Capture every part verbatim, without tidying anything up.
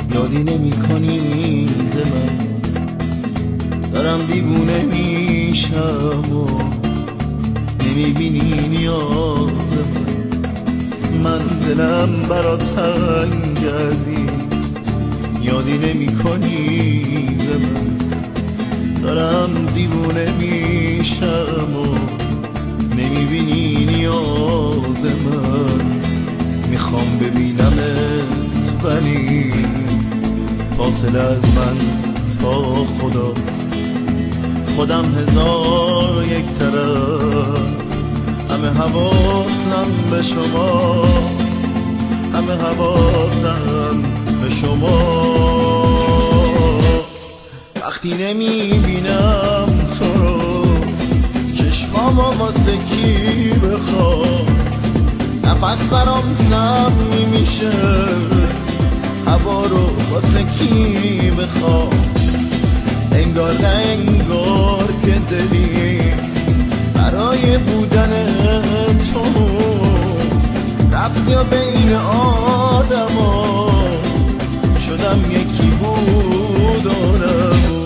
یادی نمی کنی ز من، دارم دیوونه میشم و نمی بینی نیاز من. من دلم برات تنگ عزیز، یادی نمی کنی ز من، دارم دیوونه میشم و نمی بینی نیاز من. میخوام ببینمت ولی فاصله از من تا خداست. خودم هزار یک طرف، همه حواسم به شماست، همه حواسم به شماست. وقتی نمیبینم تو رو چشمامو واسه کی بخوام، نفس برام سمی میشه هوا رو واسه کی بخوام. انگار نه انگار که دلی برای بودن تو رفتی و بین آدم ها شدم یکی بود و نبود.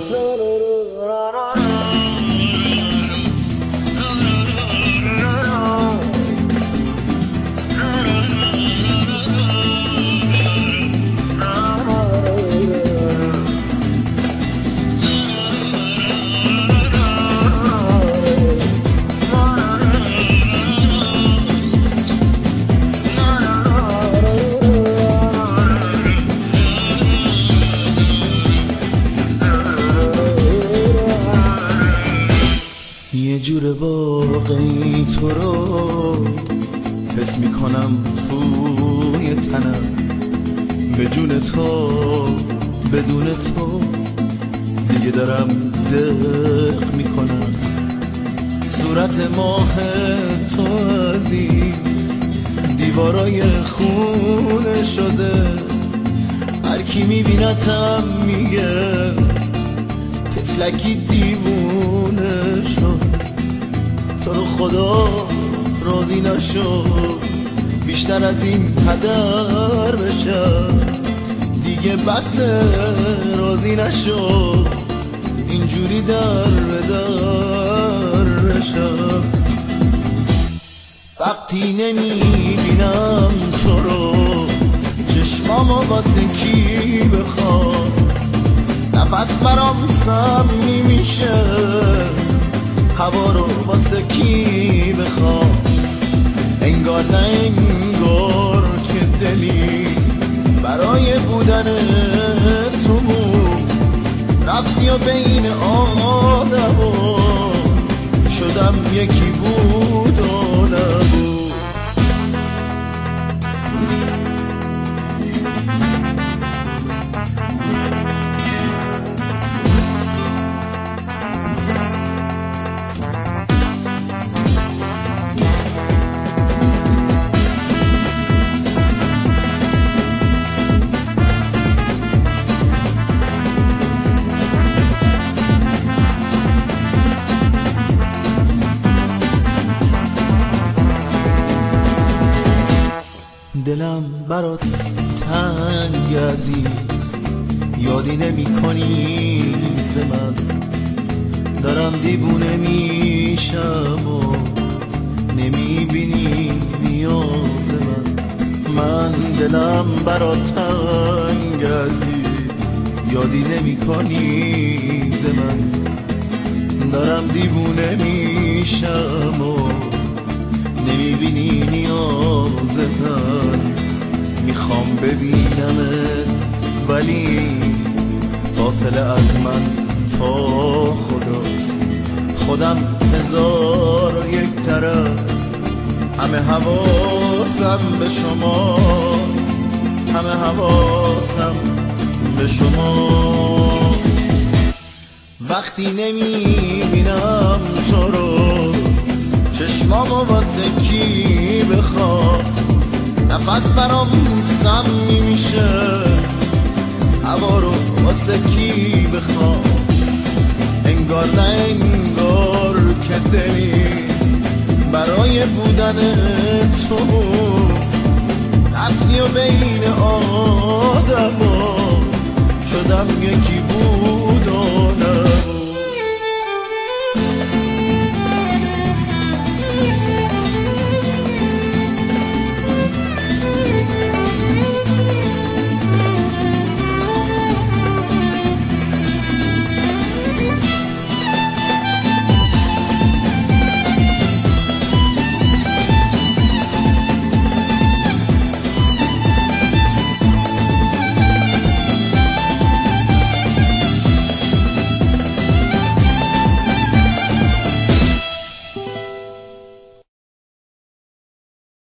یه جور واقعی تو رو حس میکنم توی تنم، به جون تو بدون تو دیگه دارم دق میکنم. صورت ماه تو عزیز دیوارای خونه شده، هر کی میبینتم میگه تفلکی دیوونه شد. تو رو خدا راضی نشو بیشتر از این هدر بشم، دیگه بس راضی نشو اینجوری در به در بشم. وقتی نمیبینم تو رو چشمامو واسه کی بخوام، نفس برام سمی میشه هوا رو واسه کی بخوام. انگار نه انگار که دلی برای بودن تو رفتی و بین آدم شدم یکی بود و نبود. دلم برات تنگ عزیز، یادی نمی کنی ز من، دارم دیوونه میشم و نمی بینی نیاز من. من دلم برات تنگ عزیز، یادی نمی کنی ز من، دارم دیوونه میشم و نمیبینی نیاز من. میخوام ببینمت ولی فاصله از من تا خداست. خودم هزار و یک طرف، همه حواسم به شماست، همه حواسم به شما. وقتی نمیبینم تو رو چشمامو واسه کی بخوام، نفس برام سمی میشه هوا رو واسه کی بخوام. انگار نه انگار که دلی برای بودن تو رفتی و بین آدم ها یکی